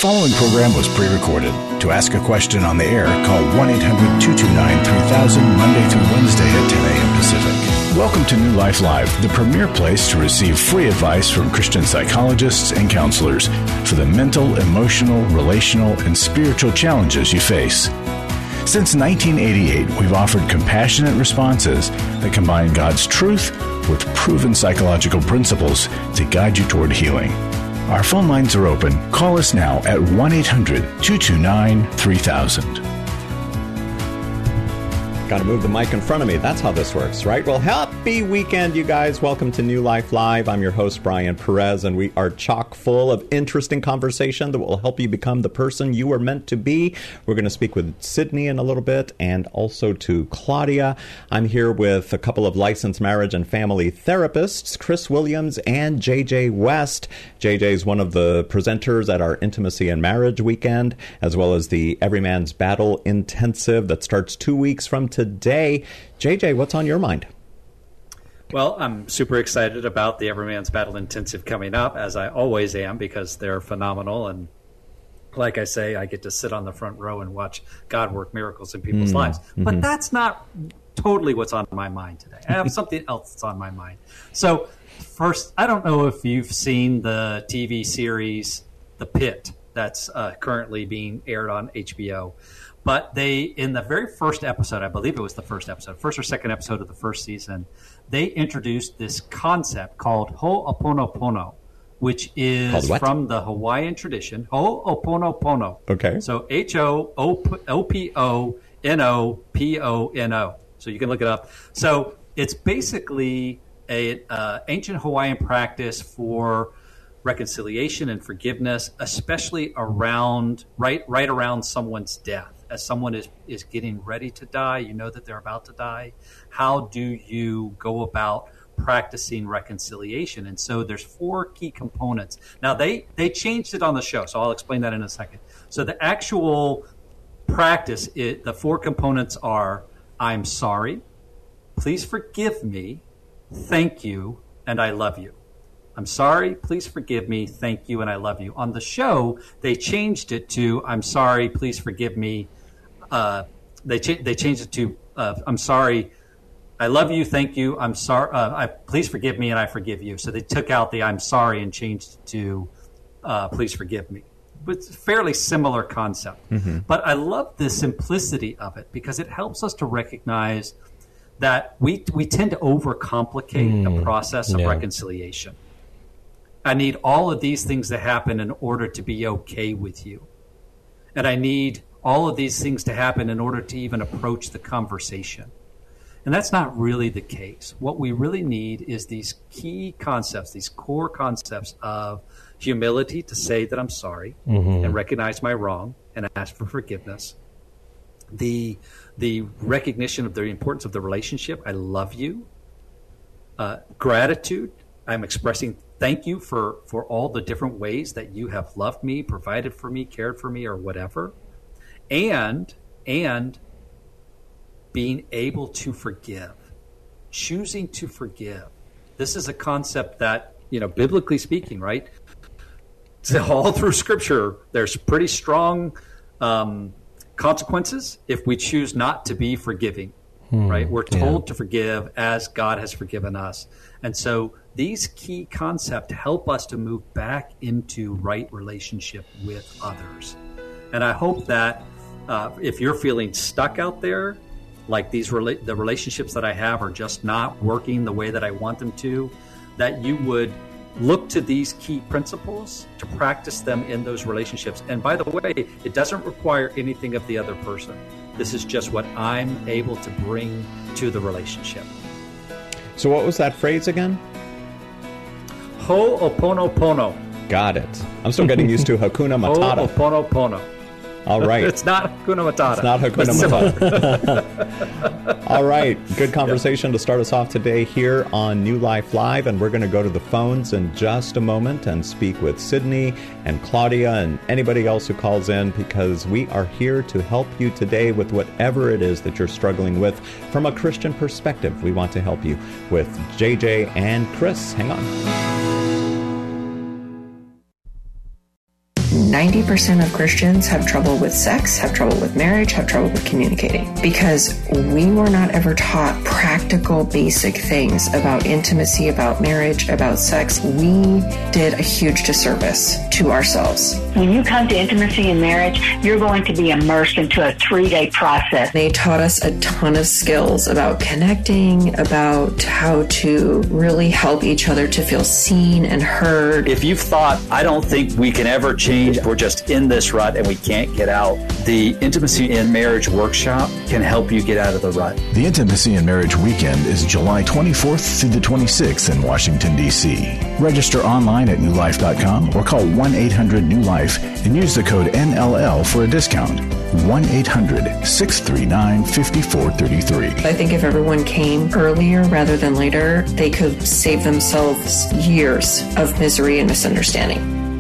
following program was pre-recorded. To ask a question on the air, call 1-800-229-3000 Monday through Wednesday at 10 a.m. Pacific. Welcome to New Life Live, the premier place to receive free advice from Christian psychologists and counselors for the mental, emotional, relational, and spiritual challenges you face. Since 1988, we've offered compassionate responses that combine God's truth with proven psychological principles to guide you toward healing. Our phone lines are open. Call us now at 1-800-229-3000. Got to move the mic in front of me. That's how this works, right? Well, happy weekend, you guys. Welcome to New Life Live. I'm your host, Brian Perez, and we are chock full of interesting conversation that will help you become the person you are meant to be. We're going to speak with Sydney in a little bit and also to Claudia. I'm here with a couple of licensed marriage and family therapists, Chris Williams and JJ West. JJ is one of the presenters at our Intimacy and Marriage Weekend, as well as the Every Man's Battle Intensive that starts 2 weeks from today. JJ, what's on your mind? Well, I'm super excited about the Every Man's Battle Intensive coming up, as I always am, because they're phenomenal. And like I say, I get to sit on the front row and watch God work miracles in people's lives. But that's not totally what's on my mind today. I have something else that's on my mind. So first, I don't know if you've seen the TV series The Pit that's currently being aired on HBO. But they, in the very first episode, I believe it was the first or second episode of the first season, they introduced this concept called Ho'oponopono, which is from the Hawaiian tradition. Ho'oponopono. Okay. So Ho'oponopono. So you can look it up. So it's basically an ancient Hawaiian practice for reconciliation and forgiveness, especially around right around someone's death. As someone is getting ready to die, you know that they're about to die. How do you go about practicing reconciliation? And so there's 4 key components. Now, they changed it on the show, so I'll explain that in a second. So the actual practice, the 4 components are: I'm sorry, please forgive me, thank you, and I love you. I'm sorry, please forgive me, thank you, and I love you. On the show, they changed it to I'm sorry, please forgive me. They changed it to I'm sorry, I love you, thank you, I'm sorry, please forgive me, and I forgive you. So they took out the I'm sorry and changed it to please forgive me. It's a fairly similar concept. But I love the simplicity of it because it helps us to recognize that we tend to overcomplicate the process of reconciliation. I need all of these things to happen in order to be okay with you. And I need all of these things to happen in order to even approach the conversation. And that's not really the case. What we really need is these key concepts, these core concepts of humility to say that I'm sorry and recognize my wrong and ask for forgiveness. The recognition of the importance of the relationship. I love you. Gratitude. I'm expressing thank you for all the different ways that you have loved me, provided for me, cared for me, or whatever. And being able to forgive, choosing to forgive. This is a concept that, biblically speaking, right? All through Scripture, there's pretty strong consequences if we choose not to be forgiving, right? We're told to forgive as God has forgiven us. And so these key concepts help us to move back into right relationship with others. And I hope that if you're feeling stuck out there, like the relationships that I have are just not working the way that I want them to, that you would look to these key principles to practice them in those relationships. And by the way, it doesn't require anything of the other person. This is just what I'm able to bring to the relationship. So what was that phrase again? Ho'oponopono. Got it. I'm still getting used to Hakuna Matata. Ho'oponopono. All right. It's not Hakuna Matata. It's not Hakuna Matata. All right. Good conversation to start us off today here on New Life Live. And we're going to go to the phones in just a moment and speak with Sydney and Claudia and anybody else who calls in, because we are here to help you today with whatever it is that you're struggling with from a Christian perspective. We want to help you with JJ and Chris. Hang on. 90% of Christians have trouble with sex, have trouble with marriage, have trouble with communicating, because we were not ever taught practical, basic things about intimacy, about marriage, about sex. We did a huge disservice to ourselves. When you come to intimacy and marriage, you're going to be immersed into a 3-day process. They taught us a ton of skills about connecting, about how to really help each other to feel seen and heard. If you've thought, I don't think we can ever change, we're just in this rut and we can't get out, the Intimacy in Marriage Workshop can help you get out of the rut. The Intimacy and Marriage Weekend is July 24th through the 26th in Washington, D.C. Register online at newlife.com or call 1-800-NEW-LIFE and use the code NLL for a discount. 1-800-639-5433. I think if everyone came earlier rather than later, they could save themselves years of misery and misunderstanding.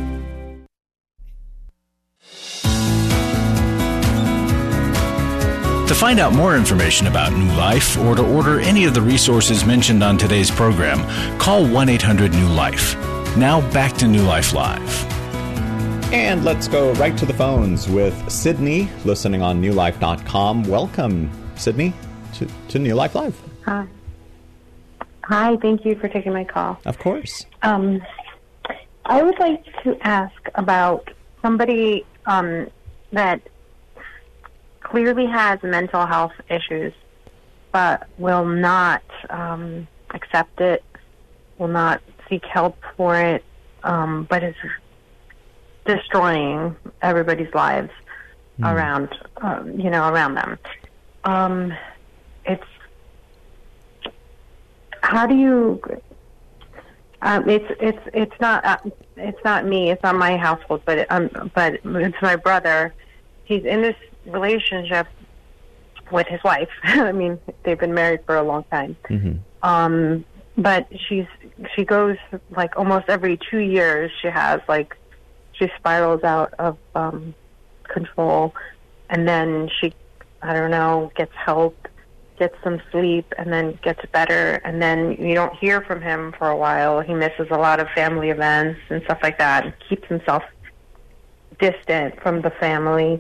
To find out more information about New Life or to order any of the resources mentioned on today's program, call 1-800-NEW-LIFE. Now back to New Life Live. And let's go right to the phones with Sydney, listening on newlife.com. Welcome, Sydney, to New Life Live. Hi, thank you for taking my call. Of course. I would like to ask about somebody that clearly has mental health issues, but will not accept it, will not seek help for it, but is destroying everybody's lives around, around them. It's how do you? It's not me. It's not my household, but it's my brother. He's in this relationship with his wife. I mean, they've been married for a long time. Mm-hmm. But she goes like almost every 2 years. She spirals out of control, and then she, gets help, gets some sleep, and then gets better, and then you don't hear from him for a while. He misses a lot of family events and stuff like that, and keeps himself distant from the family.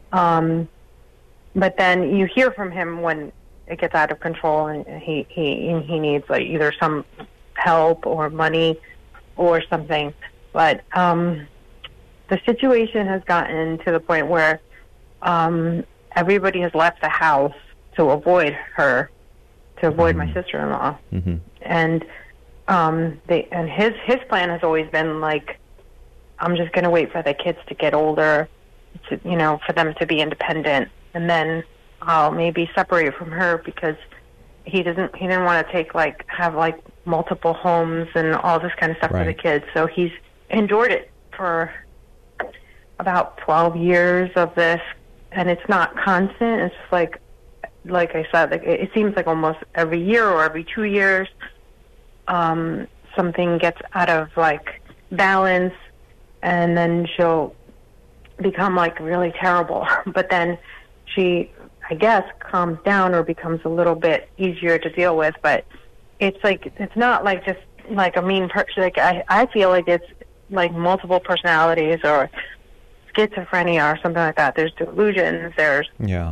But then you hear from him when it gets out of control, and he needs like either some help or money or something. But the situation has gotten to the point where everybody has left the house to avoid her, to avoid my sister-in-law. Mm-hmm. And his plan has always been like, I'm just going to wait for the kids to get older, for them to be independent, and then I'll maybe separate from her, because he didn't want to have multiple homes and all this kind of stuff for the kids. So he's endured it for about 12 years of this, and it's not constant. It's just like I said, it seems like almost every year or every 2 years, something gets out of balance, and then she'll become really terrible. But then she, I guess, calms down or becomes a little bit easier to deal with. But it's not just a mean person. I feel like it's multiple personalities or schizophrenia or something like that. There's delusions. There's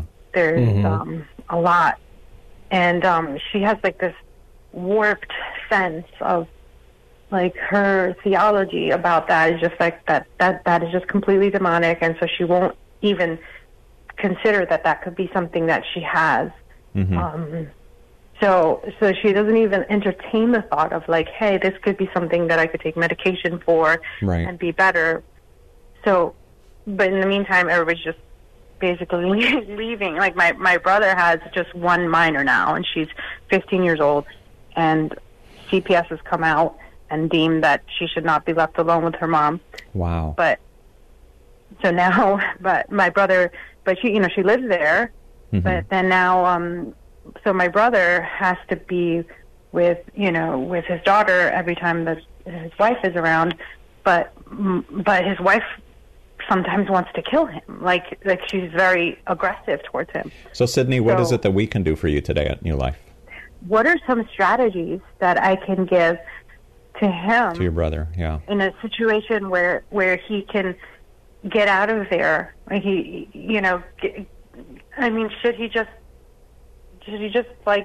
a lot, and she has this warped sense of her theology about that is just that is just completely demonic, and so she won't even consider that could be something that she has. Mm-hmm. So she doesn't even entertain the thought of hey, this could be something that I could take medication for and be better. So, but in the meantime, everybody's just basically leaving. My brother has just one minor now, and she's 15 years old, and CPS has come out and deemed that she should not be left alone with her mom. Wow. But so now, but my brother, she lives there, mm-hmm. but then now, so my brother has to be with his daughter every time that his wife is around, but his wife sometimes wants to kill him. She's very aggressive towards him. So Sydney, what is it that we can do for you today at New Life? What are some strategies that I can give to him, to your brother, yeah, in a situation where he can get out of there. Like should he just like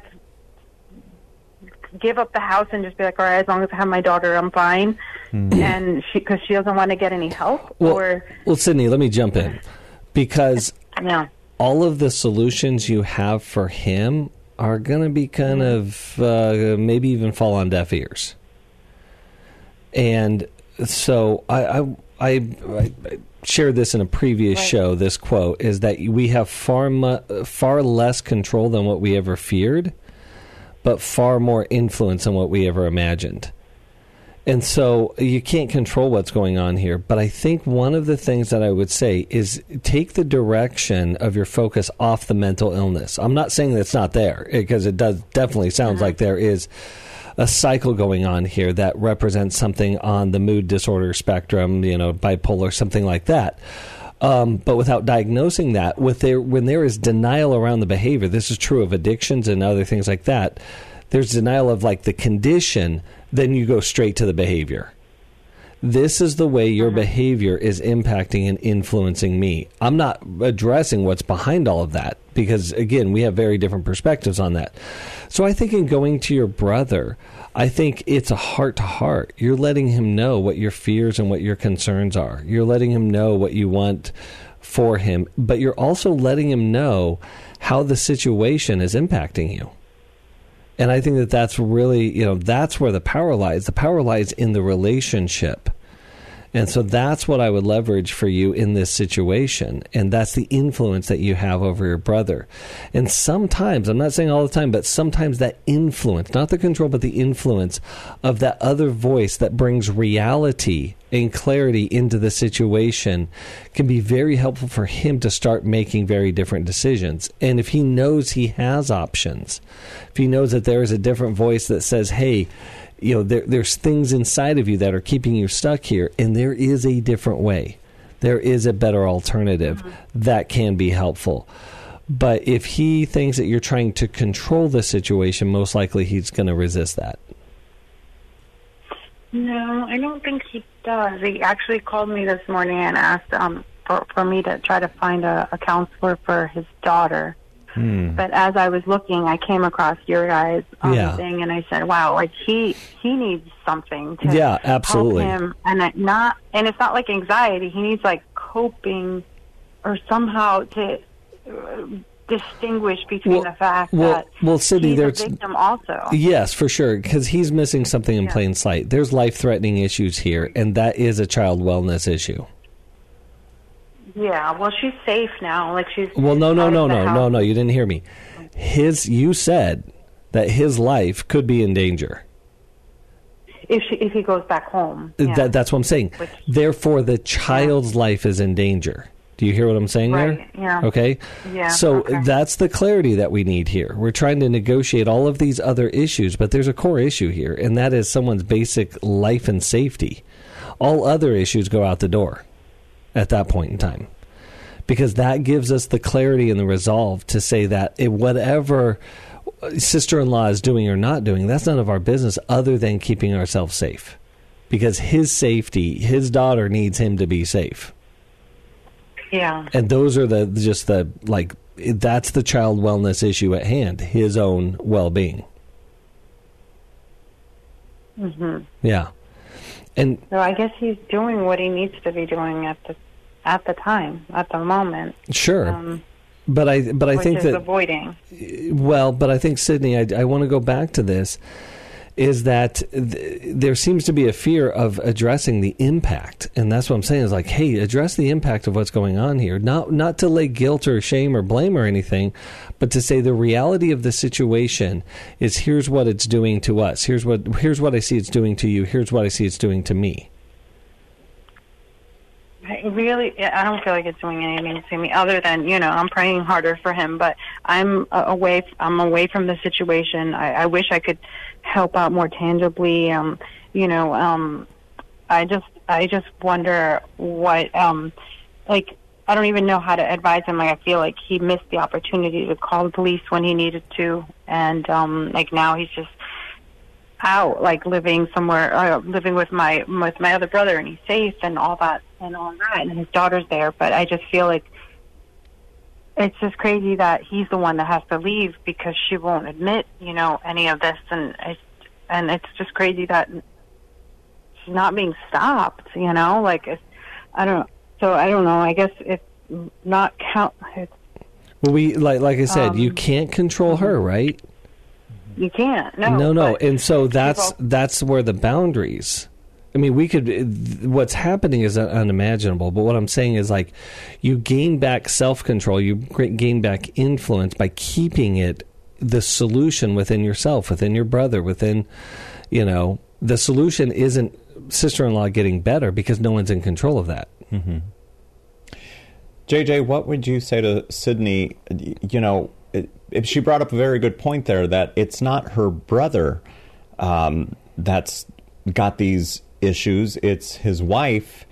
give up the house and just be like, all right, as long as I have my daughter, I'm fine, and because she doesn't want to get any help? Well, Sydney, let me jump in, because all of the solutions you have for him are going to be kind of maybe even fall on deaf ears. And so I shared this in a previous show. This quote is that we have far less control than what we ever feared, but far more influence than what we ever imagined. And so you can't control what's going on here. But I think one of the things that I would say is take the direction of your focus off the mental illness. I'm not saying that it's not there, because it does definitely sounds like there is a cycle going on here that represents something on the mood disorder spectrum, bipolar, something like that. But without diagnosing that, when there is denial around the behavior, this is true of addictions and other things like that, there's denial of like the condition, then you go straight to the behavior. This is the way your behavior is impacting and influencing me. I'm not addressing what's behind all of that because, again, we have very different perspectives on that. So I think in going to your brother, I think it's a heart-to-heart. You're letting him know what your fears and what your concerns are. You're letting him know what you want for him, but you're also letting him know how the situation is impacting you. And I think that that's really, that's where the power lies. The power lies in the relationship. And so that's what I would leverage for you in this situation. And that's the influence that you have over your brother. And sometimes, I'm not saying all the time, but sometimes that influence, not the control, but the influence of that other voice that brings reality and clarity into the situation can be very helpful for him to start making very different decisions. And if he knows he has options, if he knows that there is a different voice that says, hey, there's things inside of you that are keeping you stuck here, and there is a different way. There is a better alternative that can be helpful. But if he thinks that you're trying to control the situation, most likely he's going to resist that. No, I don't think he does. He actually called me this morning and asked for me to try to find a counselor for his daughter. But as I was looking, I came across your guys' thing, and I said, "Wow, like he needs something to help him." And it's not like anxiety. He needs like coping, or somehow to distinguish between the fact that Sydney, he's a victim also. Yes, for sure, because he's missing something in plain sight. There's life-threatening issues here, and that is a child wellness issue. Yeah, well, she's safe now. Like she's no. You didn't hear me. You said that his life could be in danger if he goes back home. That's what I'm saying. Therefore, the child's life is in danger. Do you hear what I'm saying there? Yeah. Okay. Yeah. So that's the clarity that we need here. We're trying to negotiate all of these other issues, but there's a core issue here, and that is someone's basic life and safety. All other issues go out the door at that point in time, because that gives us the clarity and the resolve to say that whatever sister-in-law is doing or not doing, that's none of our business other than keeping ourselves safe, because his safety, his daughter needs him to be safe. Yeah. And those are that's the child wellness issue at hand, his own well-being. Yeah. And so I guess he's doing what he needs to be doing at the moment. Sure. But I think that avoiding. Well, but I think, Sydney, I want to go back to this, is that there seems to be a fear of addressing the impact. And that's what I'm saying is like, hey, address the impact of what's going on here. Not to lay guilt or shame or blame or anything, but to say the reality of the situation is here's what it's doing to us. Here's what I see it's doing to you. Here's what I see it's doing to me. I don't feel like it's doing anything to me other than, I'm praying harder for him, but I'm away from the situation. I wish I could help out more tangibly. I just wonder what, I don't even know how to advise him. Like, I feel like he missed the opportunity to call the police when he needed to. And, now he's just, out, like living somewhere, living with my other brother, and he's safe and all that, and his daughter's there. But I just feel like it's just crazy that he's the one that has to leave because she won't admit, any of this, and it's just crazy that she's not being stopped, like I don't know. I guess it's not count. Well, we like I said, you can't control her, right? You can't. No. And so that's where the boundaries. I mean, what's happening is unimaginable, but what I'm saying is, like, you gain back self-control, you gain back influence by keeping it the solution within yourself, within your brother, within, the solution isn't sister-in-law getting better because no one's in control of that. Mm-hmm. JJ, what would you say to Sydney? If she brought up a very good point there, that it's not her brother that's got these issues, it's his wife,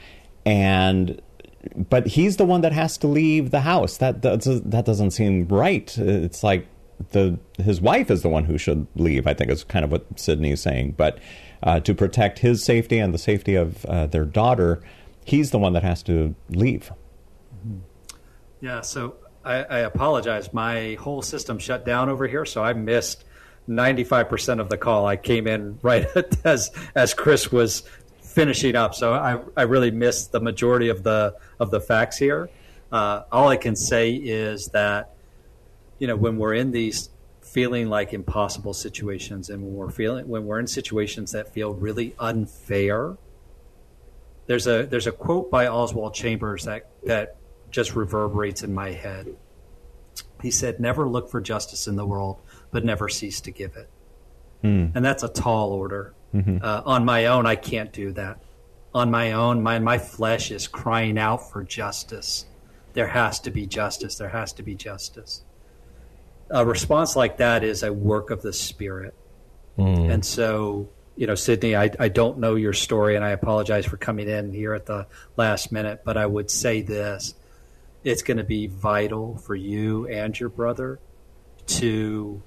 but he's the one that has to leave the house. That doesn't seem right. It's like his wife is the one who should leave, I think is kind of what Sydney is saying. But to protect his safety and the safety of their daughter, he's the one that has to leave. Yeah, so I apologize. My whole system shut down over here, so I missed 95% of the call. I came in right as Chris was finishing up, so I really missed the majority of the facts here. All I can say is that, when we're in these feeling like impossible situations, and when we're in situations that feel really unfair, there's a quote by Oswald Chambers that just reverberates in my head. He said, "Never look for justice in the world, but never cease to give it." And that's a tall order. Mm-hmm. On my own, I can't do that. On my own, my flesh is crying out for justice. There has to be justice. There has to be justice. A response like that is a work of the Spirit. And so, Sydney, I don't know your story, and I apologize for coming in here at the last minute, but I would say this. It's going to be vital for you and your brother to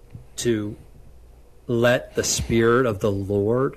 let the Spirit of the Lord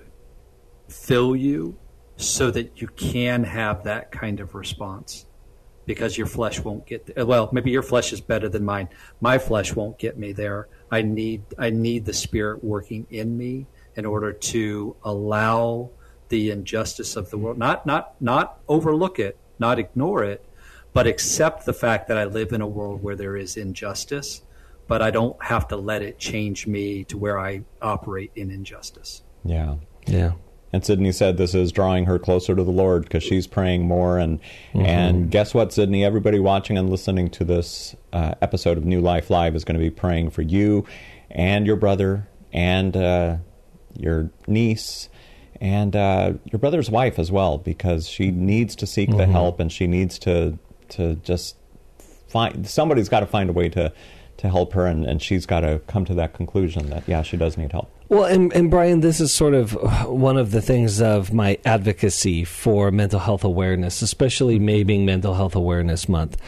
fill you so that you can have that kind of response, because your flesh won't get there. Well, maybe your flesh is better than mine. My flesh won't get me there. I need the Spirit working in me in order to allow the injustice of the world, not overlook it, not ignore it, but accept the fact that I live in a world where there is injustice, but I don't have to let it change me to where I operate in injustice. Yeah. Yeah. And Sydney said this is drawing her closer to the Lord because she's praying more. And guess what, Sydney? Everybody watching and listening to this episode of New Life Live is going to be praying for you and your brother and your niece and your brother's wife as well, because she needs to seek the help, and she needs to just somebody's got to find a way to help her, and she's got to come to that conclusion that, yeah, she does need help. Well, and Brian, this is sort of one of the things of my advocacy for mental health awareness, especially May being Mental Health Awareness Month.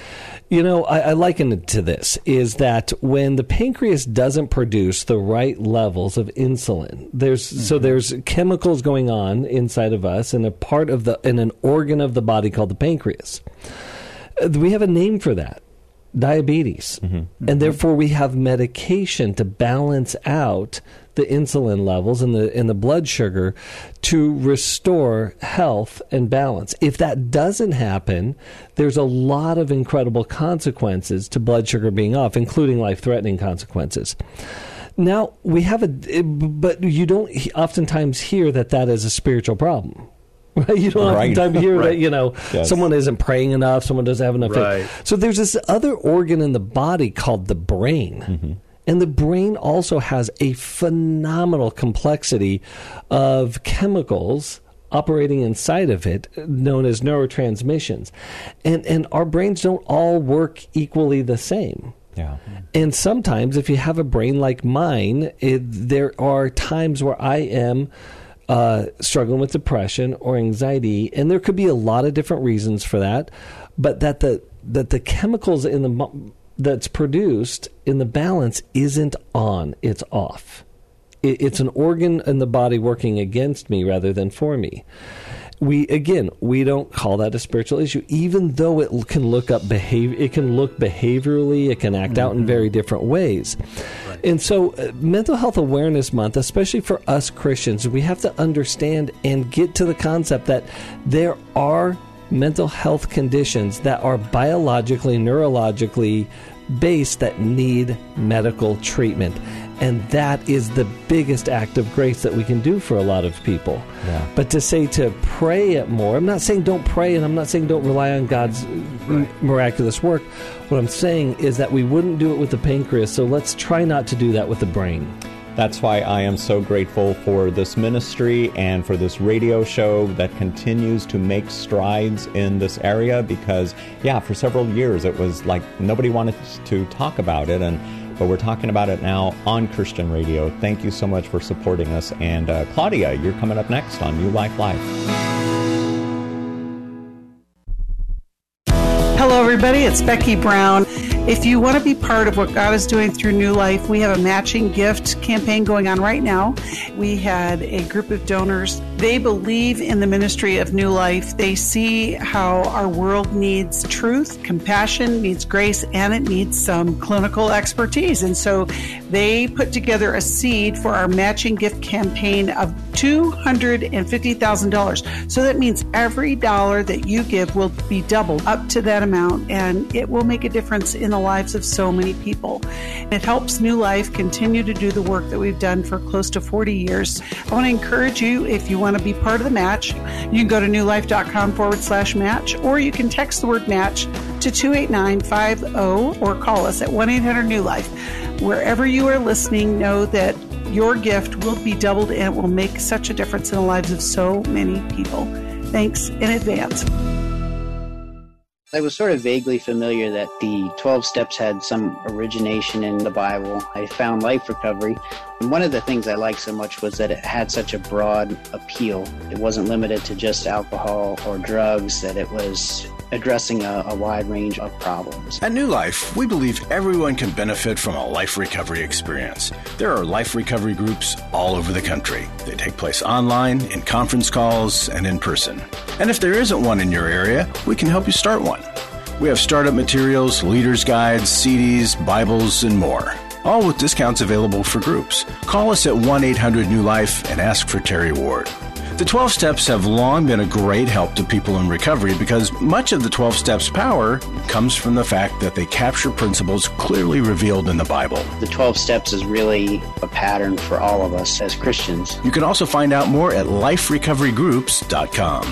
I liken it to this, is that when the pancreas doesn't produce the right levels of insulin, there's chemicals going on inside of us in an organ of the body called the pancreas. We have a name for that. Diabetes. And therefore we have medication to balance out the insulin levels and the blood sugar to restore health and balance. If that doesn't happen, there's a lot of incredible consequences to blood sugar being off, including life-threatening consequences. Now, but you don't oftentimes hear that is a spiritual problem. Right? You don't often hear that, someone isn't praying enough, someone doesn't have enough faith. So there's this other organ in the body called the brain. And the brain also has a phenomenal complexity of chemicals operating inside of it, known as neurotransmissions. And our brains don't all work equally the same. Yeah. And sometimes if you have a brain like mine, there are times where I am struggling with depression or anxiety, and there could be a lot of different reasons for that, but that the chemicals that's produced in the balance isn't on, it's off. It's an organ in the body working against me rather than for me. We don't call that a spiritual issue, even though it can look behaviorally, it can act out in very different ways. Right. And so Mental Health Awareness Month, especially for us Christians, we have to understand and get to the concept that there are mental health conditions that are biologically, neurologically based that need medical treatment. And that is the biggest act of grace that we can do for a lot of people. Yeah. But to say to pray it more, I'm not saying don't pray, and I'm not saying don't rely on God's miraculous work. What I'm saying is that we wouldn't do it with the pancreas, so let's try not to do that with the brain. That's why I am so grateful for this ministry and for this radio show that continues to make strides in this area, because, for several years it was like nobody wanted to talk about it, but we're talking about it now on Christian radio. Thank you so much for supporting us. And Claudia, you're coming up next on New Life Live. Hello, everybody. It's Becky Brown. If you want to be part of what God is doing through New Life, we have a matching gift campaign going on right now. We had a group of donors. They believe in the ministry of New Life. They see how our world needs truth, compassion, needs grace, and it needs some clinical expertise. And so they put together a seed for our matching gift campaign of $250,000. So that means every dollar that you give will be doubled up to that amount, and it will make a difference in the lives of so many people. It helps New Life continue to do the work that we've done for close to 40 years. I want to encourage you, if you want to be part of the match, you can go to newlife.com/match, or you can text the word match to 28950 or call us at 1-800-NEW-LIFE. Wherever you are listening, know that your gift will be doubled and it will make such a difference in the lives of so many people. Thanks in advance. I was sort of vaguely familiar that the 12 steps had some origination in the Bible. I found Life Recovery. And one of the things I liked so much was that it had such a broad appeal. It wasn't limited to just alcohol or drugs, that it was addressing a wide range of problems. At New Life, we believe everyone can benefit from a life recovery experience. There are life recovery groups all over the country. They take place online, in conference calls, and in person. And if there isn't one in your area, we can help you start one. We have startup materials, leaders' guides, CDs, Bibles, and more. All with discounts available for groups. Call us at 1-800-NEW-LIFE and ask for Terry Ward. The 12 Steps have long been a great help to people in recovery because much of the 12 Steps' power comes from the fact that they capture principles clearly revealed in the Bible. The 12 Steps is really a pattern for all of us as Christians. You can also find out more at liferecoverygroups.com.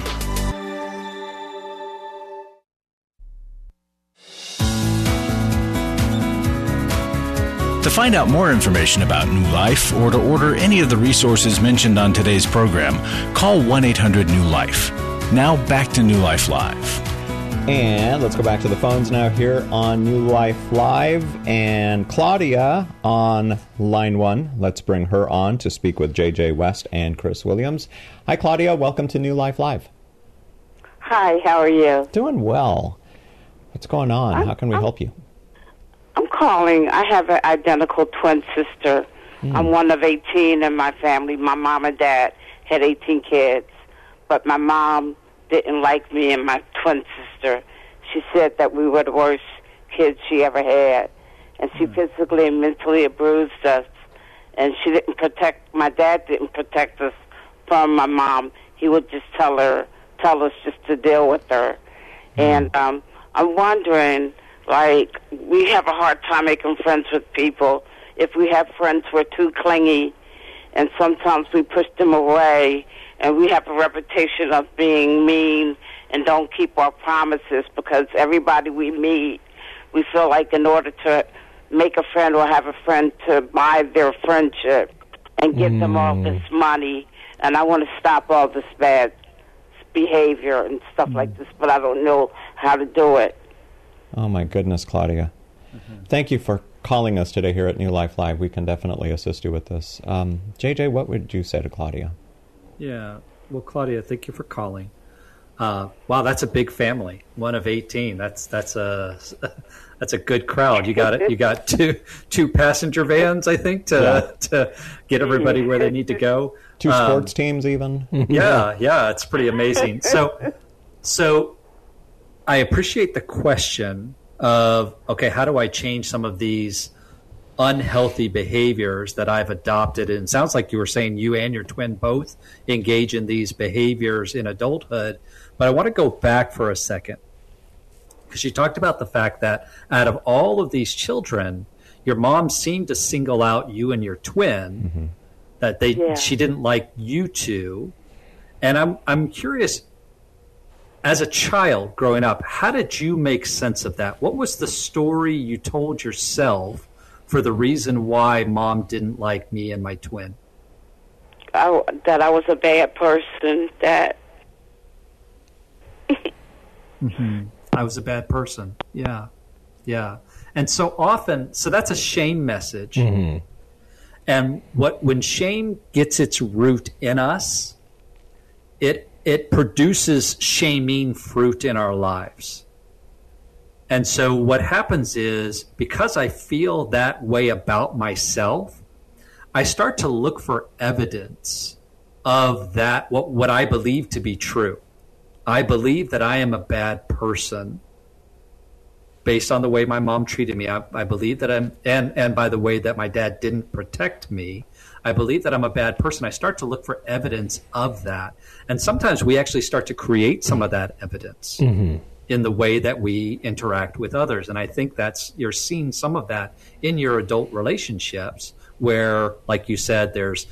To find out more information about New Life or to order any of the resources mentioned on today's program, call 1-800-NEW-LIFE. Now back to New Life Live. And let's go back to the phones now here on New Life Live. And Claudia on line 1. Let's bring her on to speak with J.J. West and Chris Williams. Hi, Claudia. Welcome to New Life Live. Hi, how are you? Doing well. What's going on? How can we help you? I'm calling. I have an identical twin sister. I'm one of 18 in my family. My mom and dad had 18 kids, but my mom didn't like me and my twin sister. She said that we were the worst kids she ever had, and she physically and mentally abused us, and she didn't protect, my dad didn't protect us from my mom. He would just tell us just to deal with her. And I'm wondering, like, we have a hard time making friends with people. If we have friends, we're too clingy, and sometimes we push them away, and we have a reputation of being mean and don't keep our promises because everybody we meet, we feel like in order to make a friend or have a friend to buy their friendship and give them all this money. And I want to stop all this bad behavior and stuff like this, but I don't know how to do it. Oh, my goodness, Claudia. Thank you for calling us today here at New Life Live. We can definitely assist you with this. JJ, what would you say to Claudia? Yeah. Well, Claudia, thank you for calling. Wow, that's a big family. One of 18. That's a good crowd. You got two passenger vans, I think, to get everybody where they need to go. 2 sports teams, even. Yeah, it's pretty amazing. So I appreciate the question of, okay, how do I change some of these unhealthy behaviors that I've adopted? And it sounds like you were saying you and your twin both engage in these behaviors in adulthood. But I want to go back for a second, because you talked about the fact that out of all of these children, your mom seemed to single out you and your twin, that she didn't like you two. And I'm curious, as a child growing up, how did you make sense of that? What was the story you told yourself for the reason why mom didn't like me and my twin? That I was a bad person, that... I was a bad person. Yeah. And so often, so that's a shame message. And when shame gets its root in us, it produces shaming fruit in our lives. And so what happens is, because I feel that way about myself, I start to look for evidence of that, what I believe to be true. I believe that I am a bad person based on the way my mom treated me. I believe that and by the way that my dad didn't protect me, I believe that I'm a bad person. I start to look for evidence of that. And sometimes we actually start to create some of that evidence in the way that we interact with others. And I think you're seeing some of that in your adult relationships, where, like you said, there's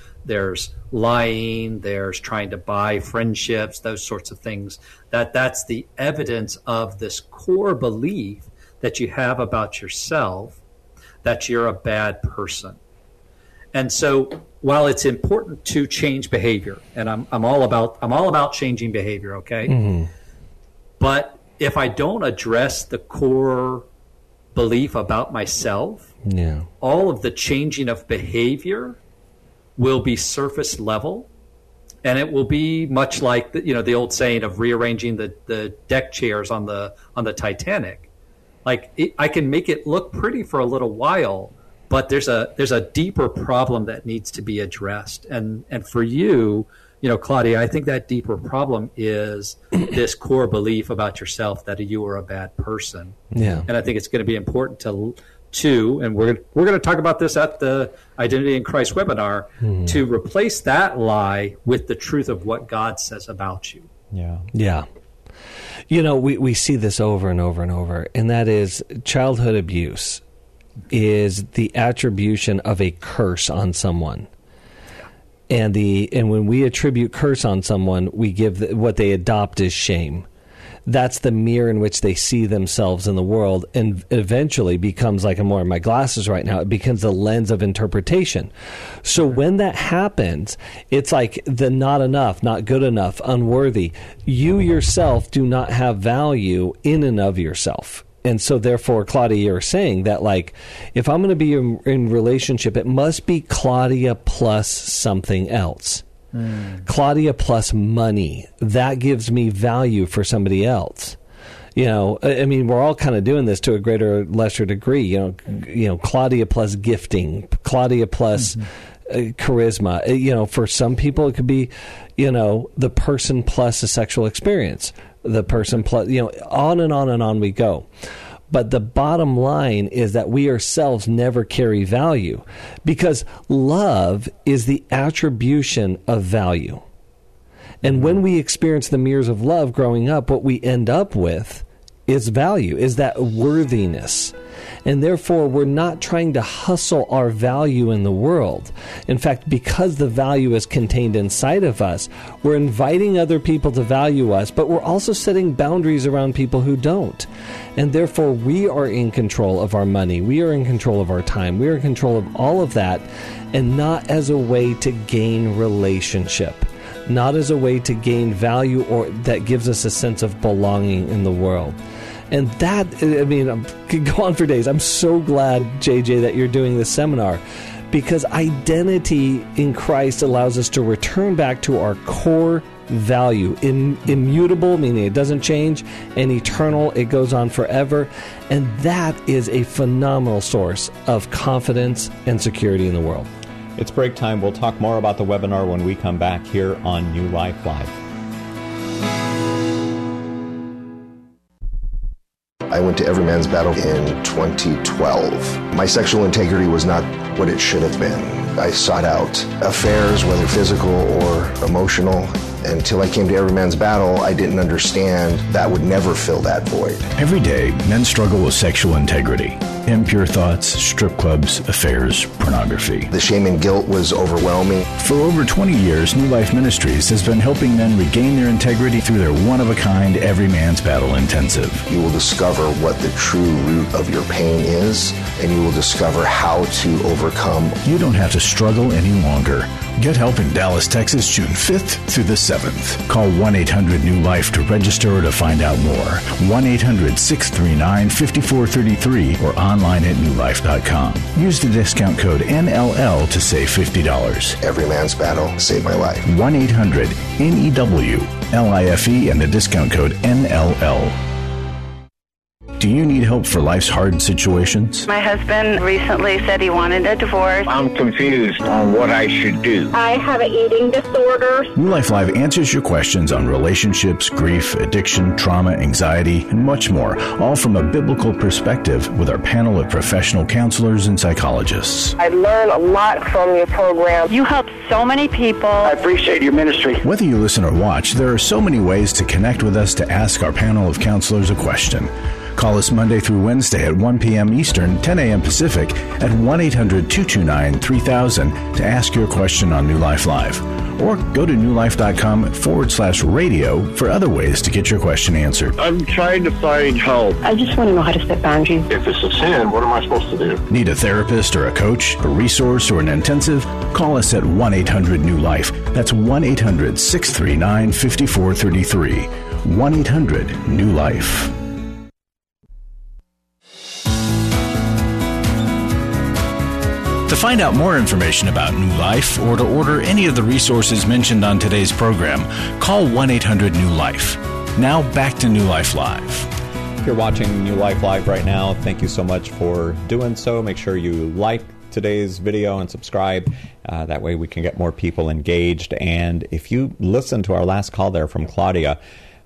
lying, there's trying to buy friendships, those sorts of things. That's the evidence of this core belief that you have about yourself, that you're a bad person. And so while it's important to change behavior, and I'm all about changing behavior, okay? But if I don't address the core belief about myself, all of the changing of behavior will be surface level, and it will be much like the old saying of rearranging the deck chairs on the Titanic. Like, I can make it look pretty for a little while, but there's a deeper problem that needs to be addressed. And for you, Claudia, I think that deeper problem is this core belief about yourself that you are a bad person. Yeah. And I think it's going to be important and we're going to talk about this at the Identity in Christ webinar, to replace that lie with the truth of what God says about you. Yeah. We see this over and over and over, and that is childhood abuse is the attribution of a curse on someone. And when we attribute curse on someone, we give what they adopt as shame. That's the mirror in which they see themselves in the world, and eventually becomes, like I'm wearing my glasses right now, it becomes the lens of interpretation. So when that happens, it's like the not enough, not good enough, unworthy. You yourself do not have value in and of yourself. And so therefore, Claudia, you're saying that, like, if I'm going to be in relationship, it must be Claudia plus something else. Claudia plus money. That gives me value for somebody else. I mean, we're all kind of doing this to a greater or lesser degree. Claudia plus gifting, Claudia plus charisma. For some people, it could be, the person plus a sexual experience, the person plus, on and on and on we go. But the bottom line is that we ourselves never carry value, because love is the attribution of value. And when we experience the mirrors of love growing up, what we end up with is value, is that worthiness. And therefore, we're not trying to hustle our value in the world. In fact, because the value is contained inside of us, we're inviting other people to value us, but we're also setting boundaries around people who don't. And therefore, we are in control of our money. We are in control of our time. We are in control of all of that, and not as a way to gain relationship, not as a way to gain value or that gives us a sense of belonging in the world. And that, I mean, I could go on for days. I'm so glad, JJ, that you're doing this seminar, because identity in Christ allows us to return back to our core value. Immutable, meaning it doesn't change, and eternal, it goes on forever. And that is a phenomenal source of confidence and security in the world. It's break time. We'll talk more about the webinar when we come back here on New Life Live. I went to Every Man's Battle in 2012. My sexual integrity was not what it should have been. I sought out affairs, whether physical or emotional. Until I came to Every Man's Battle, I didn't understand that would never fill that void. Every day, men struggle with sexual integrity. Impure thoughts, strip clubs, affairs, pornography. The shame and guilt was overwhelming. For over 20 years, New Life Ministries has been helping men regain their integrity through their one-of-a-kind Every Man's Battle Intensive. You will discover what the true root of your pain is, and you will discover how to overcome. You don't have to struggle any longer. Get help in Dallas, Texas, June 5th through the 7th. Call 1-800-NEW-LIFE to register or to find out more. 1-800-639-5433 or online at newlife.com. Use the discount code NLL to save $50. Every Man's Battle saved my life. 1-800-NEW-LIFE and the discount code NLL. Do you need help for life's hard situations? My husband recently said he wanted a divorce. I'm confused on what I should do. I have an eating disorder. New Life Live answers your questions on relationships, grief, addiction, trauma, anxiety, and much more, all from a biblical perspective with our panel of professional counselors and psychologists. I learn a lot from your program. You help so many people. I appreciate your ministry. Whether you listen or watch, there are so many ways to connect with us to ask our panel of counselors a question. Call us Monday through Wednesday at 1 p.m. Eastern, 10 a.m. Pacific at 1-800-229-3000 to ask your question on New Life Live. Or go to newlife.com/radio for other ways to get your question answered. I'm trying to find help. I just want to know how to set boundaries. If it's a sin, what am I supposed to do? Need a therapist or a coach, a resource, or an intensive? Call us at 1-800-NEW-LIFE. That's 1-800-639-5433. 1-800-NEW-LIFE. To find out more information about New Life or to order any of the resources mentioned on today's program, call 1-800-NEW-LIFE. Now back to New Life Live. If you're watching New Life Live right now, thank you so much for doing so. Make sure you like today's video and subscribe. That way we can get more people engaged. And if you listen to our last call there from Claudia,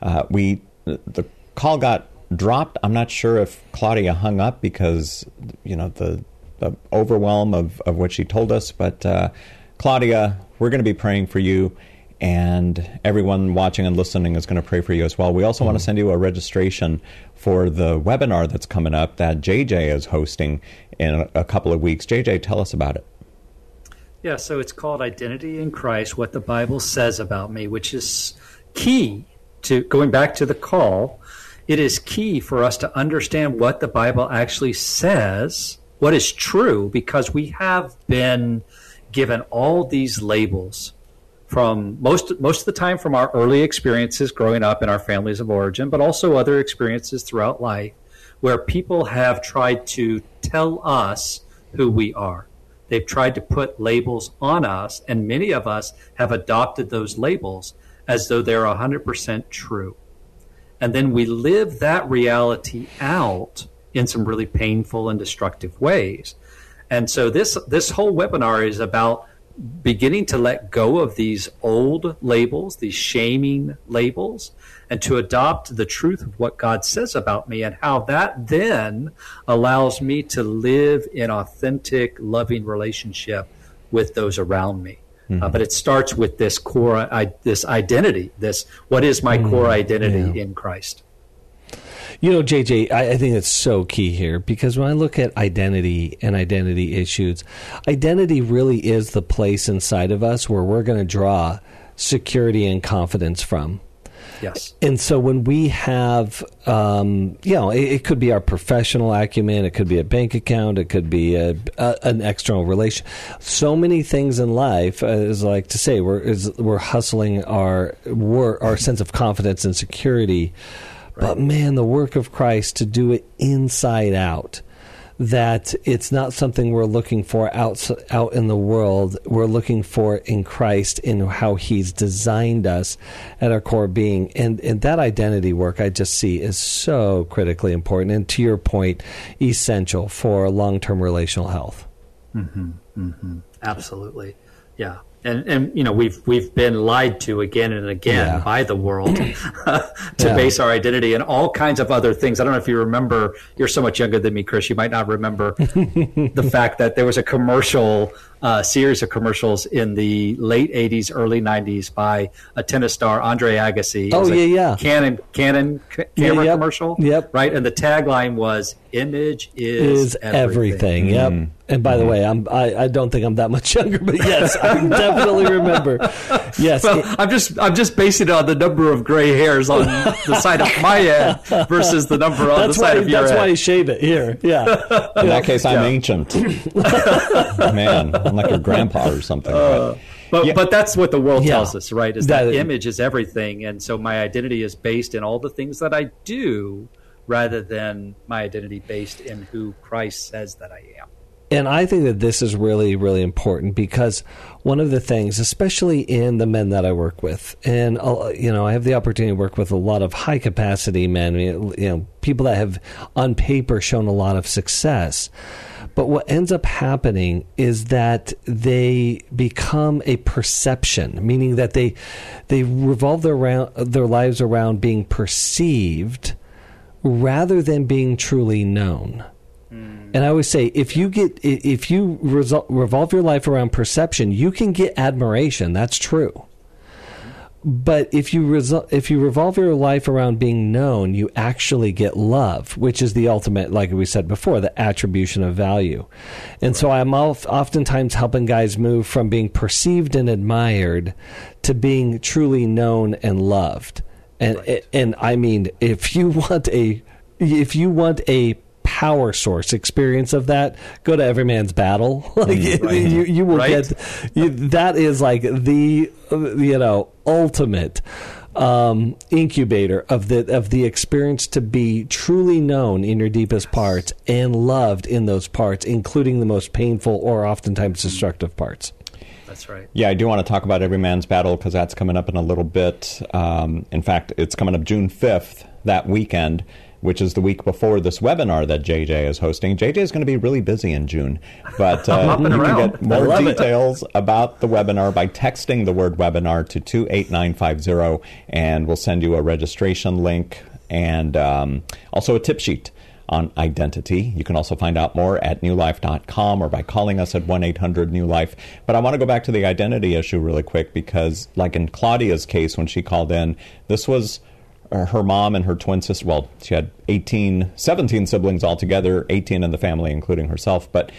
the call got dropped. I'm not sure if Claudia hung up because, the overwhelm of what she told us. But Claudia, we're going to be praying for you, and everyone watching and listening is going to pray for you as well. We also want to send you a registration for the webinar that's coming up that JJ is hosting in a couple of weeks. JJ, tell us about it. Yeah, so it's called Identity in Christ, What the Bible Says About Me, which is key to, going back to the call, it is key for us to understand what the Bible actually says, what is true, because we have been given all these labels from most of the time from our early experiences growing up in our families of origin, but also other experiences throughout life where people have tried to tell us who we are. They've tried to put labels on us, and many of us have adopted those labels as though they're 100% true. And then we live that reality out in some really painful and destructive ways. And so this whole webinar is about beginning to let go of these old labels, these shaming labels, and to adopt the truth of what God says about me and how that then allows me to live in authentic, loving relationship with those around me. Mm-hmm. But it starts with this core, this identity, what is my core identity in Christ? JJ, I think it's so key here, because when I look at identity and identity issues, identity really is the place inside of us where we're going to draw security and confidence from. Yes. And so when we have, it could be our professional acumen, it could be a bank account, it could be an external relation. So many things in life, as I like to say, we're hustling our sense of confidence and security. Right. But man, the work of Christ to do it inside out, that it's not something we're looking for out in the world. We're looking for in Christ, in how He's designed us at our core being. And that identity work I just see is so critically important. And to your point, essential for long-term relational health. Mm-hmm. Mm-hmm. Absolutely. Yeah. And we've been lied to again and again by the world to base our identity and all kinds of other things. I don't know if you remember, you're so much younger than me, Chris, you might not remember the fact that there was a commercial, series of commercials in the late 80s, early 90s by a tennis star, Andre Agassi. Canon camera commercial. Yep. Right? And the tagline was, "Image is everything." Yep. And by the way, I don't think I'm that much younger, but yes, I definitely remember. Yes. Well, I'm just basing it on the number of gray hairs on the side of my head versus the number on the side of your head. That's why you shave it here. Yeah. In that case, I'm ancient. Man, I'm like your grandpa or something. But that's what the world tells us, right? Is that image is everything. And so my identity is based in all the things that I do rather than my identity based in who Christ says that I am. And I think that this is really, really important because one of the things, especially in the men that I work with, and I have the opportunity to work with a lot of high capacity men, people that have on paper shown a lot of success. But what ends up happening is that they become a perception, meaning that they revolve their lives around being perceived rather than being truly known. And I always say, if you revolve your life around perception, you can get admiration. That's true. But if you revolve your life around being known, you actually get love, which is the ultimate, like we said before, the attribution of value. And so I'm oftentimes helping guys move from being perceived and admired to being truly known and loved. And I mean, if you want a power source experience of that, go to Every Man's Battle. You will get that is like the ultimate incubator of the experience to be truly known in your deepest parts and loved in those parts, including the most painful or oftentimes destructive parts. That's right. Yeah, I do want to talk about Every Man's Battle because that's coming up in a little bit. In fact, it's coming up June 5th, that weekend, which is the week before this webinar that JJ is hosting. JJ is going to be really busy in June, but you can get more details about the webinar by texting the word webinar to 28950, and we'll send you a registration link and also a tip sheet on identity. You can also find out more at newlife.com or by calling us at 1-800-NEW-LIFE. But I want to go back to the identity issue really quick because, like in Claudia's case when she called in, this was her mom and her twin sister. Well, she had 17 siblings altogether, 18 in the family, including herself. But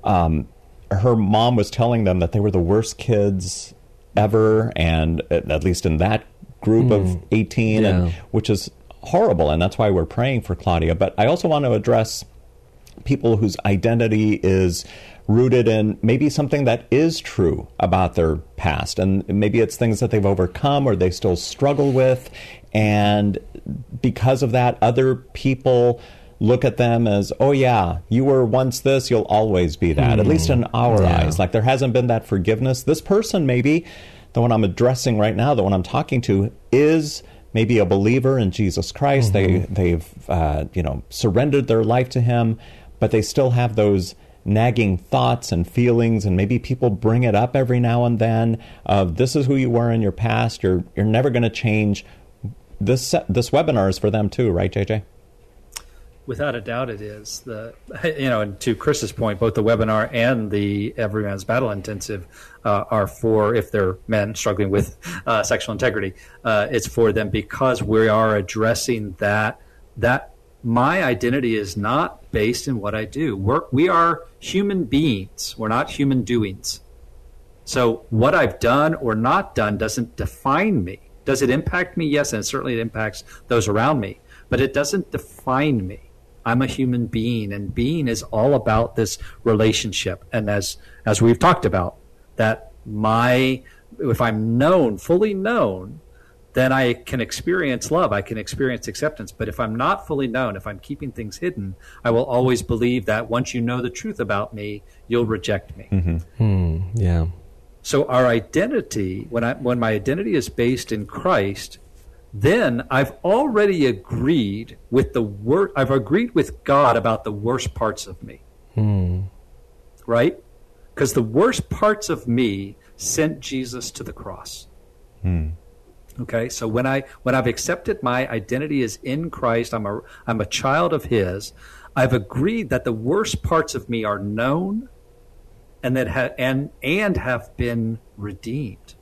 her mom was telling them that they were the worst kids ever, and at least in that group of 18, and which is horrible. And that's why we're praying for Claudia. But I also want to address people whose identity is rooted in maybe something that is true about their past. And maybe it's things that they've overcome or they still struggle with. And because of that, other people look at them as, oh yeah, you were once this, you'll always be that, at least in our eyes. Like there hasn't been that forgiveness. This person, maybe, the one I'm addressing right now, the one I'm talking to, is maybe a believer in Jesus Christ. They've surrendered their life to Him, but they still have those nagging thoughts and feelings, and maybe people bring it up every now and then of this is who you were in your past. You're never going to change. This webinar is for them too, right, JJ? Without a doubt, it is. And to Chris's point, both the webinar and the Every Man's Battle Intensive are for, if they're men struggling with sexual integrity, it's for them because we are addressing that my identity is not based in what I do. We are human beings. We're not human doings. So what I've done or not done doesn't define me. Does it impact me? Yes, and certainly it impacts those around me. But it doesn't define me. I'm a human being, and being is all about this relationship. And as we've talked about, that if I'm known, fully known, then I can experience love. I can experience acceptance. But if I'm not fully known, if I'm keeping things hidden, I will always believe that once you know the truth about me, you'll reject me. Yeah. So our identity, when my identity is based in Christ, then I've already agreed with I've agreed with God about the worst parts of me. Right? Because the worst parts of me sent Jesus to the cross. Okay, so when I've accepted my identity is in Christ, I'm a child of His. I've agreed that the worst parts of me are known, and that have been redeemed.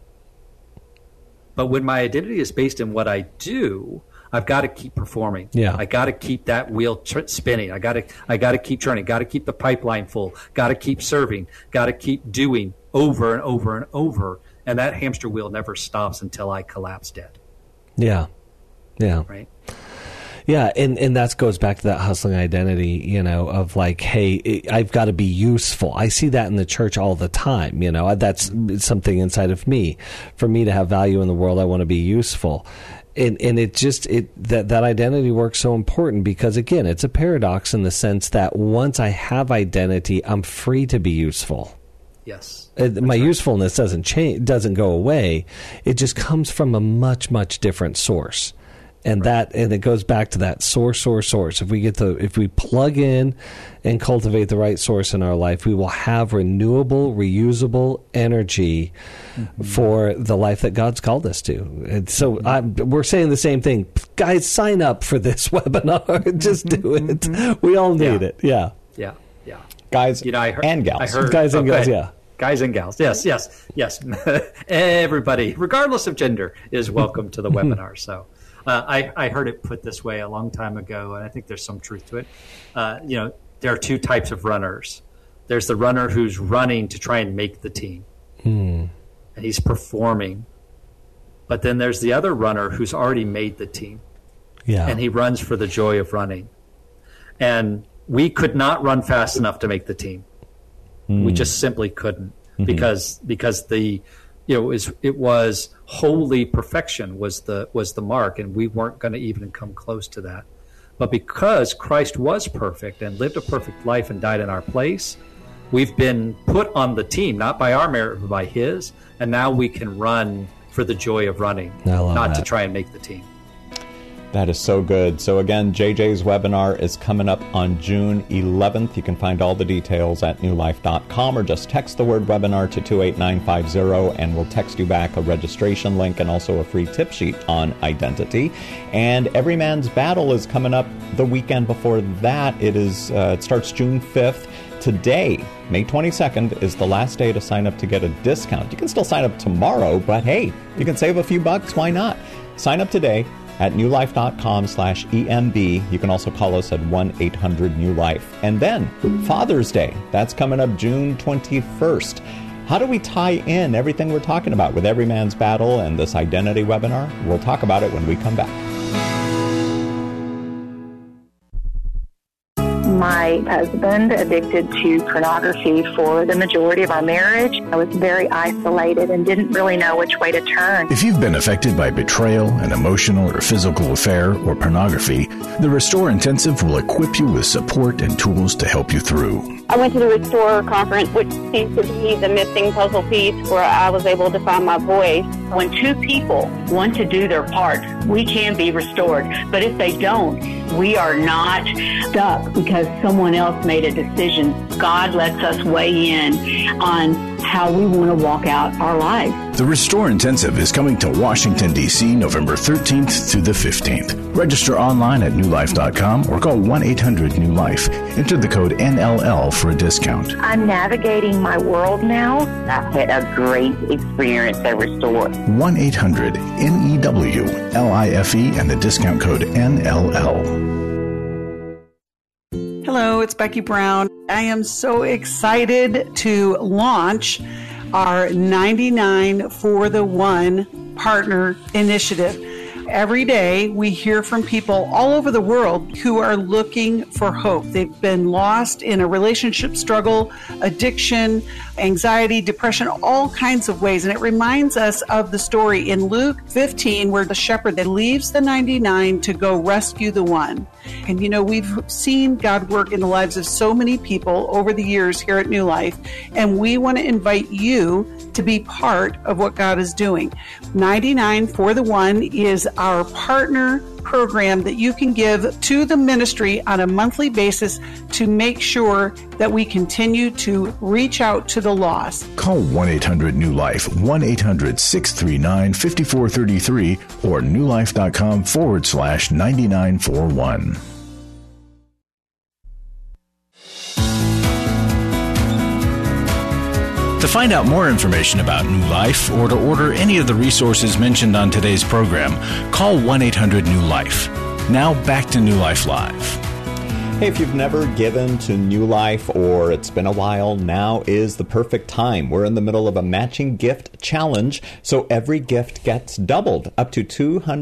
But when my identity is based in what I do, I've got to keep performing. Yeah. I got to keep that wheel spinning. I got to keep churning. Got to keep the pipeline full. Got to keep serving. Got to keep doing over and over and over. And that hamster wheel never stops until I collapse dead. Yeah. Yeah. Right. Yeah, and that goes back to that hustling identity, of like, hey, I've got to be useful. I see that in the church all the time, That's something inside of me. For me to have value in the world, I want to be useful. And that identity work's so important because, again, it's a paradox in the sense that once I have identity, I'm free to be useful. Yes. My usefulness doesn't change, doesn't go away. It just comes from a much, much different source. And it goes back to that source. If we plug in and cultivate the right source in our life, we will have renewable, reusable energy for the life that God's called us to. And so we're saying the same thing. Guys, sign up for this webinar. Just do it. We all need it. Yeah. Yeah. Yeah. Guys and gals. Guys and gals, yeah. Guys and gals. Yes. Everybody, regardless of gender, is welcome to the webinar. So. I heard it put this way a long time ago, and I think there's some truth to it. There are two types of runners. There's the runner who's running to try and make the team, and he's performing. But then there's the other runner who's already made the team, and he runs for the joy of running. And we could not run fast enough to make the team. We just simply couldn't because it was holy perfection was the mark, and we weren't going to even come close to that. But because Christ was perfect and lived a perfect life and died in our place, we've been put on the team, not by our merit, but by His, and now we can run for the joy of running, not to try and make the team. That is so good. So again, JJ's webinar is coming up on June 11th. You can find all the details at newlife.com or just text the word webinar to 28950 and we'll text you back a registration link and also a free tip sheet on identity. And Every Man's Battle is coming up the weekend before that. It starts June 5th. Today, May 22nd, is the last day to sign up to get a discount. You can still sign up tomorrow, but hey, you can save a few bucks. Why not? Sign up today at newlife.com/EMB. You can also call us at 1-800-NEW-LIFE. And then Father's Day, that's coming up June 21st. How do we tie in everything we're talking about with Every Man's Battle and this identity webinar? We'll talk about it when we come back. My husband addicted to pornography for the majority of our marriage. I was very isolated and didn't really know which way to turn. If you've been affected by betrayal, an emotional or physical affair, or pornography, the Restore Intensive will equip you with support and tools to help you through. I went to the Restore conference, which seems to be the missing puzzle piece where I was able to find my voice. When two people want to do their part, we can be restored. But if they don't, we are not stuck because someone else made a decision. God lets us weigh in on how we want to walk out our lives. The Restore Intensive is coming to Washington, D.C. November 13th through the 15th. Register online at newlife.com or call 1-800-NEW-LIFE. Enter the code NLL for a discount. I'm navigating my world now. I've had a great experience at Restore. 1-800-NEWLIFE and the discount code NLL. Hello, it's Becky Brown. I am so excited to launch our 99 for the One partner initiative. Every day, we hear from people all over the world who are looking for hope. They've been lost in a relationship struggle, addiction, anxiety, depression, all kinds of ways. And it reminds us of the story in Luke 15 where the shepherd that leaves the 99 to go rescue the one. And we've seen God work in the lives of so many people over the years here at New Life, and we want to invite you to be part of what God is doing. 99 for the One is our partner program that you can give to the ministry on a monthly basis to make sure that we continue to reach out to the lost. Call 1-800-NEW-LIFE, 1-800-639-5433, or newlife.com/9941. To find out more information about New Life or to order any of the resources mentioned on today's program, call 1-800-NEW-LIFE. Now back to New Life Live. Hey, if you've never given to New Life or it's been a while, now is the perfect time. We're in the middle of a matching gift challenge, so every gift gets doubled, up to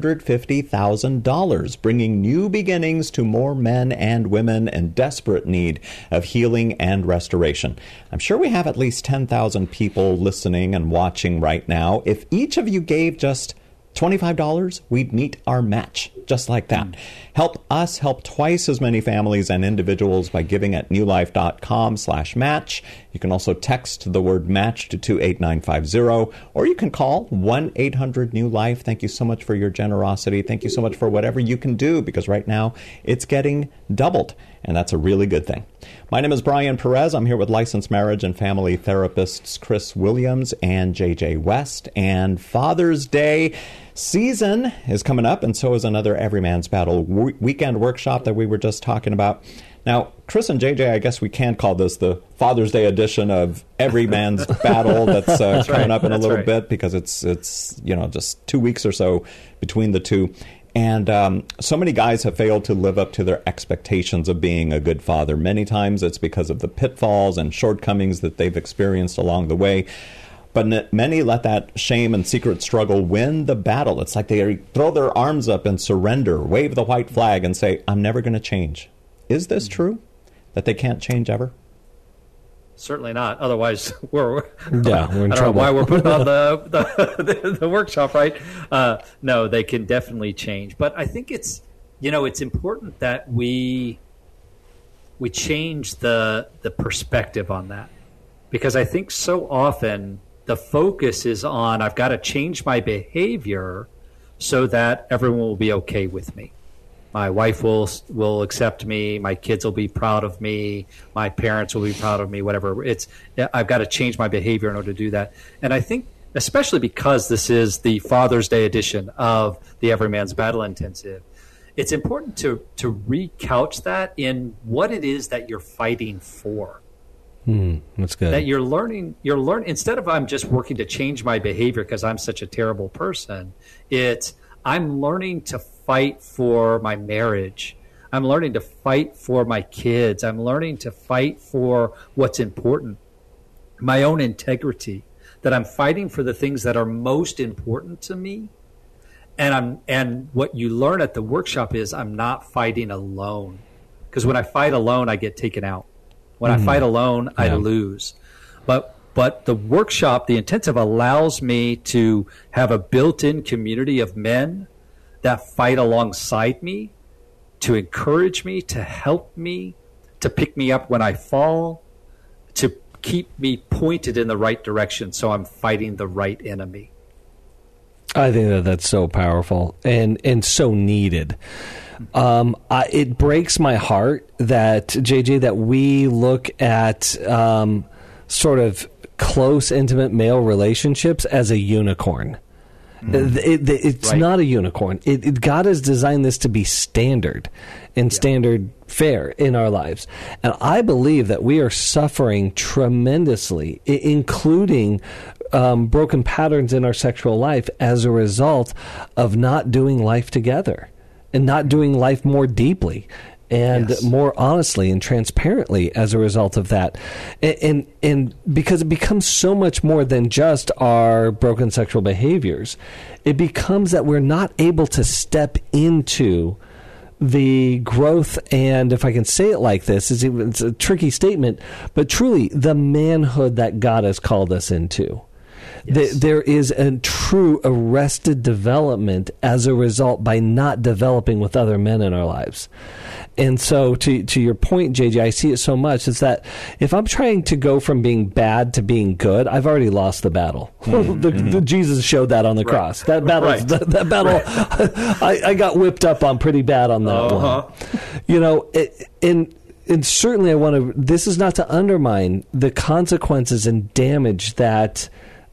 $250,000, bringing new beginnings to more men and women in desperate need of healing and restoration. I'm sure we have at least 10,000 people listening and watching right now. If each of you gave just $25, we'd meet our match, just like that. Help us help twice as many families and individuals by giving at newlife.com/match. You can also text the word match to 28950, or you can call 1-800-NEW-LIFE. Thank you so much for your generosity. Thank you so much for whatever you can do, because right now it's getting doubled, and that's a really good thing. My name is Brian Perez. I'm here with licensed marriage and family therapists Chris Williams and JJ West, and Father's Day season is coming up, and so is another Every Man's Battle weekend workshop that we were just talking about. Now, Chris and JJ, I guess we can call this the Father's Day edition of Every Man's Battle that's coming up in a little bit, because it's just 2 weeks or so between the two. And so many guys have failed to live up to their expectations of being a good father. Many times it's because of the pitfalls and shortcomings that they've experienced along the way. But many let that shame and secret struggle win the battle. It's like they throw their arms up and surrender, wave the white flag, and say, I'm never going to change. Is this true? That they can't change ever? Certainly not. Otherwise, we're in trouble. I don't know why we're putting on the workshop, right? No, they can definitely change. But I think it's important that we change the perspective on that, because I think so often the focus is on, I've got to change my behavior so that everyone will be okay with me. My wife will accept me. My kids will be proud of me. My parents will be proud of me, whatever. I've got to change my behavior in order to do that. And I think, especially because this is the Father's Day edition of the Every Man's Battle Intensive, it's important to recouch that in what it is that you're fighting for. That's good. That you're learning, instead of I'm just working to change my behavior because I'm such a terrible person, I'm learning to fight for my marriage. I'm learning to fight for my kids. I'm learning to fight for what's important, my own integrity, that I'm fighting for the things that are most important to me. And what you learn at the workshop is I'm not fighting alone. Because when I fight alone, I get taken out. When I fight alone, I lose. But the workshop, the intensive, allows me to have a built-in community of men that fight alongside me, to encourage me, to help me, to pick me up when I fall, to keep me pointed in the right direction so I'm fighting the right enemy. I think that's so powerful and so needed. It breaks my heart that, JJ, that we look at sort of close, intimate male relationships as a unicorn. It's not a unicorn. God has designed this to be standard and standard fare in our lives. And I believe that we are suffering tremendously, including broken patterns in our sexual life as a result of not doing life together and not doing life more deeply. and more honestly and transparently as a result of that. And because it becomes so much more than just our broken sexual behaviors, it becomes that we're not able to step into the growth, and if I can say it like this, it's a tricky statement, but truly the manhood that God has called us into. Yes. There is a true arrested development as a result by not developing with other men in our lives. And so to your point, JJ, I see it so much, is that if I'm trying to go from being bad to being good, I've already lost the battle. The Jesus showed that on the cross. That battle, that battle, I got whipped up on pretty bad on that one. You know, and certainly I want to, this is not to undermine the consequences and damage that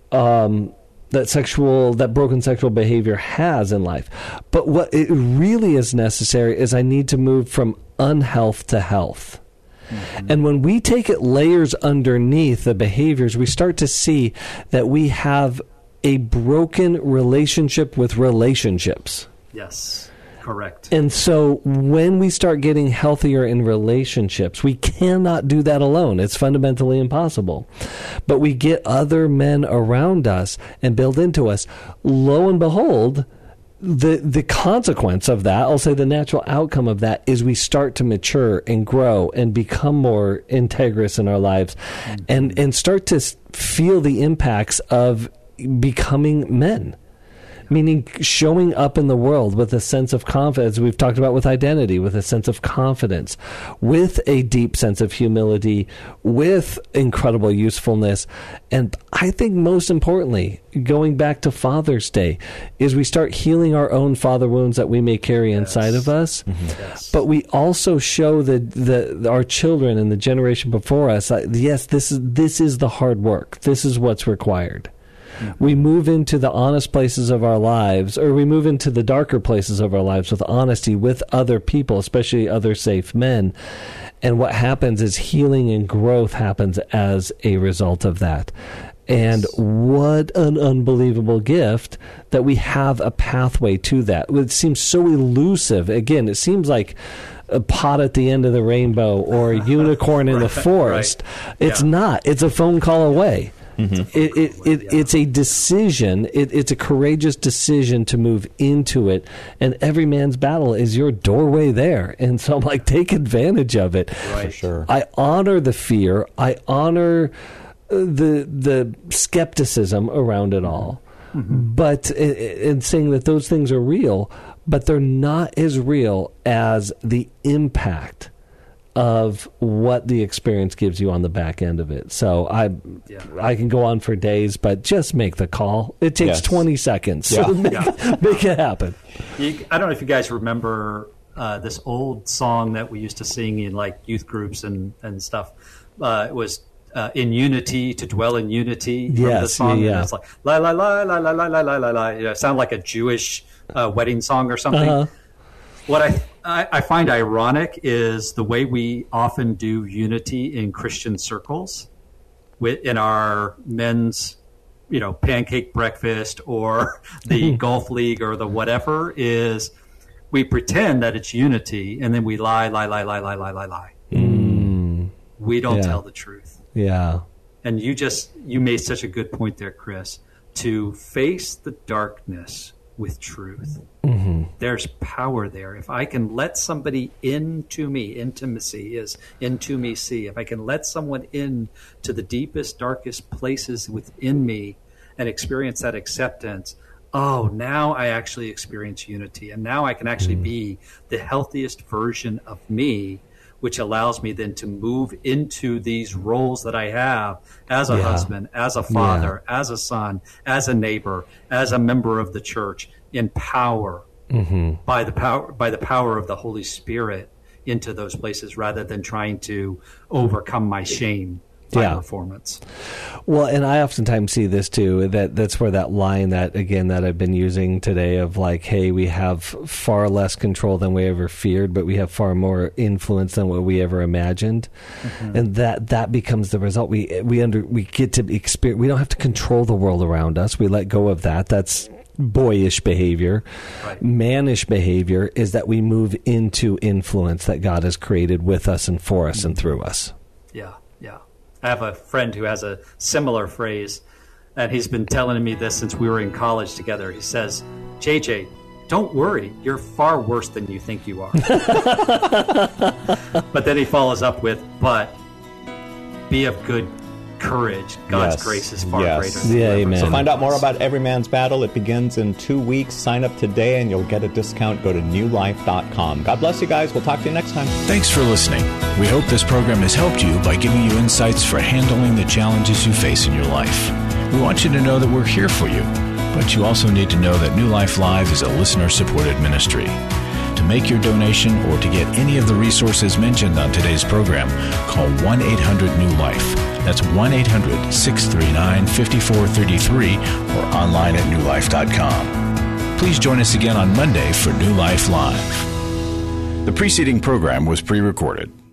that broken sexual behavior has in life. But what it really is necessary is I need to move from unhealth to health. Mm-hmm. And when we take it layers underneath the behaviors, we start to see that we have a broken relationship with relationships. Yes. Correct. And so when we start getting healthier in relationships, we cannot do that alone. It's fundamentally impossible. But we get other men around us and build into us. Lo and behold, the consequence of that, I'll say the natural outcome of that, is we start to mature and grow and become more integrous in our lives, and start to feel the impacts of becoming men. Meaning showing up in the world with a sense of confidence, we've talked about with identity, with a sense of confidence, with a deep sense of humility, with incredible usefulness. And I think most importantly, going back to Father's Day, is we start healing our own father wounds that we may carry inside of us. Mm-hmm. Yes. But we also show our children and the generation before us, yes, this is the hard work. This is what's required. We move into the honest places of our lives, or we move into the darker places of our lives with honesty with other people, especially other safe men. And what happens is healing and growth happens as a result of that. And what an unbelievable gift that we have a pathway to that. It seems so elusive. Again, it seems like a pot at the end of the rainbow or a unicorn in the forest. It's not. It's a phone call away. Mm-hmm. It's a decision. It's a courageous decision to move into it, and every man's battle is your doorway there. And so I'm like, take advantage of it. Right. For sure. I honor the fear. I honor the skepticism around it all. Mm-hmm. But in saying that those things are real, but they're not as real as the impact of what the experience gives you on the back end of it. So I can go on for days, but just make the call. It takes 20 seconds. So make it happen. I don't know if you guys remember this old song that we used to sing in like youth groups and stuff. It was in unity, to dwell in unity. Yes, the song? Yeah. It's like la la la la la la la la la. It sounded like a Jewish wedding song or something. Uh-huh. What I find ironic is the way we often do unity in Christian circles, in our men's, pancake breakfast or the golf league or the whatever, is we pretend that it's unity and then we lie. We don't tell the truth. Yeah. And you made such a good point there, Chris, to face the darkness with truth. Mm-hmm. There's power there. If I can let somebody into me, intimacy is intimacy. If I can let someone in to the deepest, darkest places within me and experience that acceptance, now I actually experience unity. And now I can actually be the healthiest version of me, which allows me then to move into these roles that I have as a husband, as a father, as a son, as a neighbor, as a member of the church, in power, by the power of the Holy Spirit into those places, rather than trying to overcome my shame by performance. Well, and I oftentimes see this too, that's where that line that I've been using today of like, hey, we have far less control than we ever feared, but we have far more influence than what we ever imagined. Mm-hmm. And that becomes the result. We get to experience, we don't have to control the world around us. We let go of that. That's boyish behavior. Right. Mannish behavior is that we move into influence that God has created with us and for us and through us. Yeah, yeah. I have a friend who has a similar phrase, and he's been telling me this since we were in college together. He says, JJ, don't worry, you're far worse than you think you are. But then he follows up with, but be of good courage. God's grace is far greater than amen. So find out more about Every Man's Battle. It begins in 2 weeks. Sign up today and you'll get a discount. Go to newlife.com. God bless you guys. We'll talk to you next time. Thanks for listening. We hope this program has helped you by giving you insights for handling the challenges you face in your life. We want you to know that we're here for you, but you also need to know that New Life Live is a listener-supported ministry. To make your donation or to get any of the resources mentioned on today's program, call 1-800-NEW-LIFE. That's 1-800-639-5433 or online at newlife.com. Please join us again on Monday for New Life Live. The preceding program was pre-recorded.